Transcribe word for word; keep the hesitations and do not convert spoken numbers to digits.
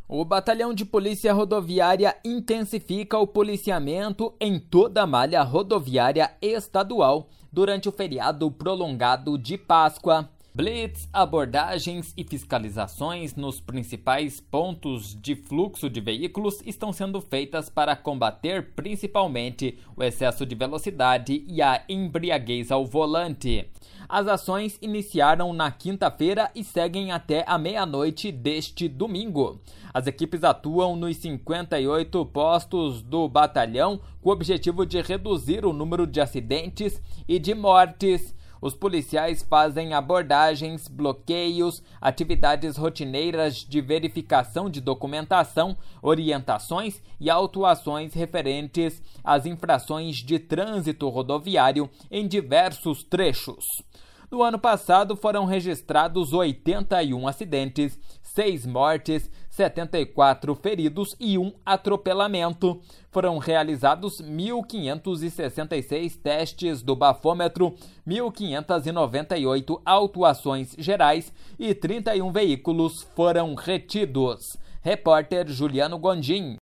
O Batalhão de Polícia Rodoviária intensifica o policiamento em toda a malha rodoviária estadual durante o feriado prolongado de Páscoa. Blitz, abordagens e fiscalizações nos principais pontos de fluxo de veículos estão sendo feitas para combater principalmente o excesso de velocidade e a embriaguez ao volante. As ações iniciaram na quinta-feira e seguem até a meia-noite deste domingo. As equipes atuam nos cinquenta e oito postos do batalhão com o objetivo de reduzir o número de acidentes e de mortes. Os policiais fazem abordagens, bloqueios, atividades rotineiras de verificação de documentação, orientações e autuações referentes às infrações de trânsito rodoviário em diversos trechos. No ano passado foram registrados oitenta e um acidentes, seis mortes, setenta e quatro feridos e um atropelamento. Foram realizados mil quinhentos e sessenta e seis testes do bafômetro, mil quinhentas e noventa e oito autuações gerais e trinta e um veículos foram retidos. Repórter Juliano Gondim.